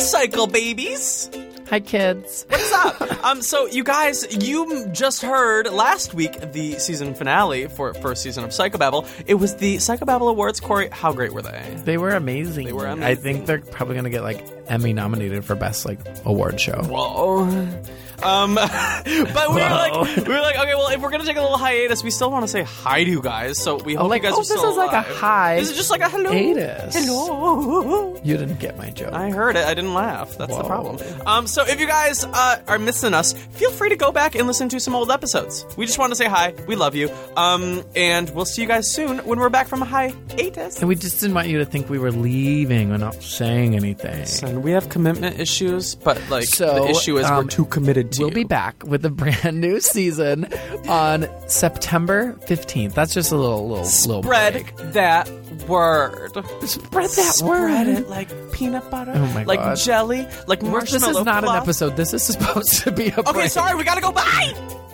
Cycle babies. Hi, kids. What's up? So you guys, you just heard last week the season finale for first season of Psychobabble. It was the Psychobabble Awards. Corey, how great were they? They were amazing. They were amazing. I think they're probably going to get like Emmy nominated for best like award show. Whoa. But we were like, okay, well, if we're gonna take a little hiatus, we still want to say hi to you guys. So we hope you guys are still this is like a alive. hi. This is just like a hello. Hiatus. Hello. You didn't get my joke. I heard it. I didn't laugh. That's the Whoa. problem. So if you guys are missing us, feel free to go back and listen to some old episodes. We just want to say hi. We love you. And we'll see you guys soon when we're back from a hiatus. And we just didn't want you to think we were leaving or not saying anything. And we have commitment issues, but like So, the issue is we're too committed to We'll you. be back with a brand new season on September 15th. That's just a little Spread break. that word. Spread that word. Spread it like peanut butter, Oh my like God. jelly, like This marshmallow is not fluff. an episode. This is supposed to be a break. Okay, sorry, we gotta go. Bye!